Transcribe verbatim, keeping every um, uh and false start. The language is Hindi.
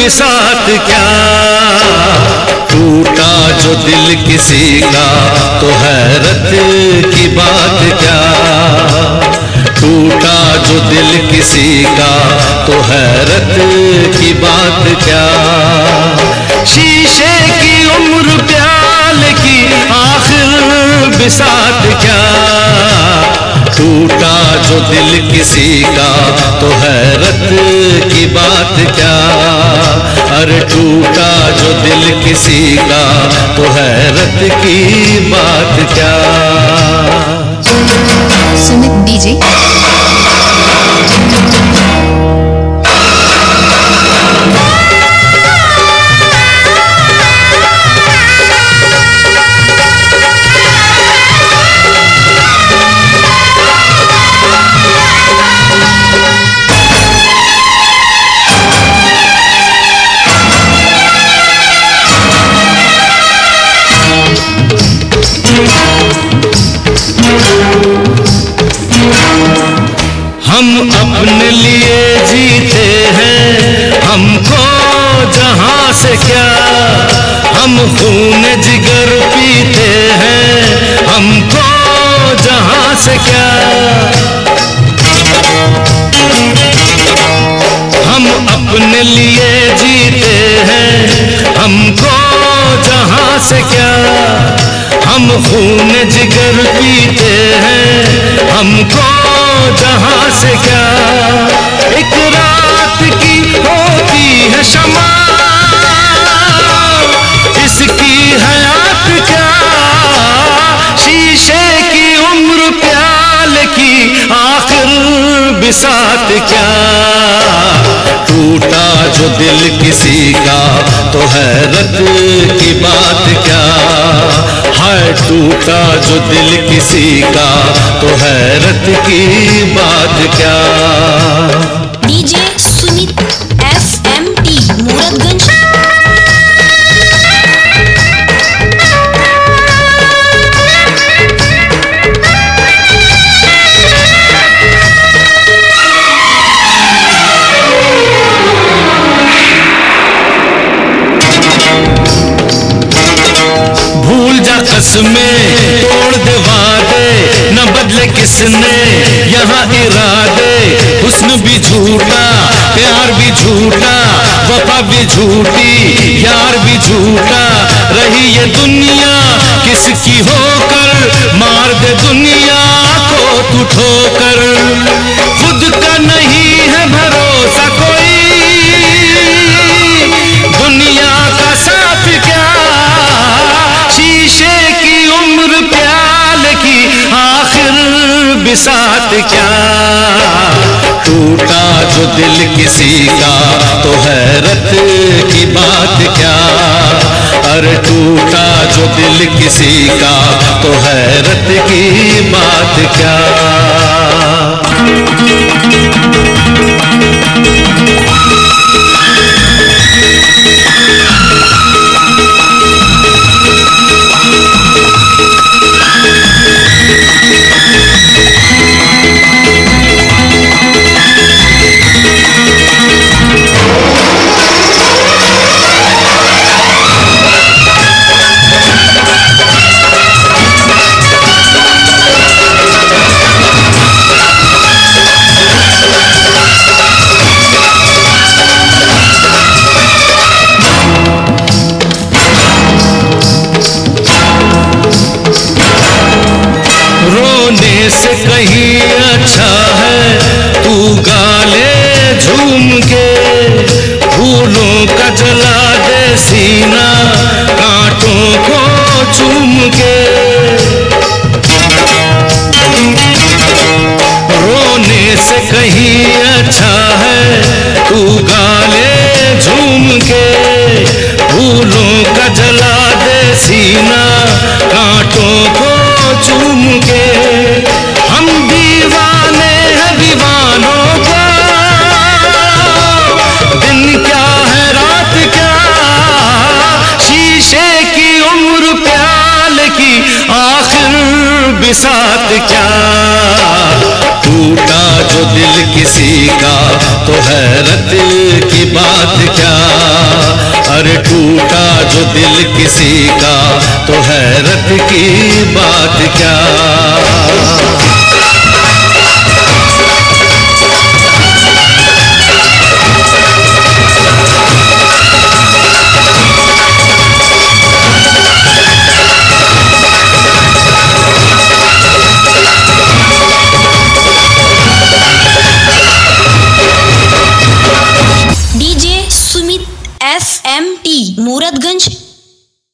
बिसात क्या, टूटा जो दिल किसी का तो हैरत की बात क्या, टूटा जो दिल किसी का तो हैरत की बात क्या। शीशे की उम्र प्याल की आखिर बिसात क्या, टूटा जो दिल किसी का तो हैरत की बात क्या। अरे टूटा जो दिल किसी का तो हैरत की बात क्या। सुमित डीजे हम अपने लिए जीते हैं, हमको जहां से क्या, हम खून जिगर पीते हैं, हमको जहां से क्या। हम अपने लिए जीते हैं, हमको जहां से क्या, हम खून जिगर पीते हैं, हमको जहां से क्या। एक रात की होती है शमा, इसकी हयात क्या, शीशे की उम्र प्याल की आखिर बिसात क्या। टूटा जो दिल किसी का तो हैरत की बात क्या, हाय टूटा जो दिल किसी का तो हैरत की बात क्या। DJ Sumit F M T Mooratganj. भूल जा कसमें तोड़ दे वादे, न बदले किसने यहाँ इरादे। हुस्न भी झूठा प्यार भी झूठा, वफा भी झूठी यार भी झूठा। रही ये दुनिया किसकी होकर, मार दे दुनिया को तू ठोकर। खुद का नहीं है भरोसा कोई, दुनिया का साथ क्या, शीशे की उम्र प्याल की आखिर बिसात क्या। टूटा जो दिल किसी का तो हैरत की बात क्या, अरे टूटा जो दिल किसी का तो हैरत की बात क्या। रोने से कहीं अच्छा है तू गा ले झूम के, फूलों का जला दे सीना कांटों को चूम के। रोने से कहीं अच्छा है तू गा ले झूम के, फूलों का जला दे सीना कांटों को चूम के। हम दीवाने हैं दीवानों का, दिन क्या है रात क्या, शीशे की उम्र प्याल की आखिर बिसात क्या। टूटा जो दिल की किसी का तो हैरत की बात क्या। अरे टूटा जो दिल किसी का तो हैरत की बात क्या। DJ Sumit F M T Muratganj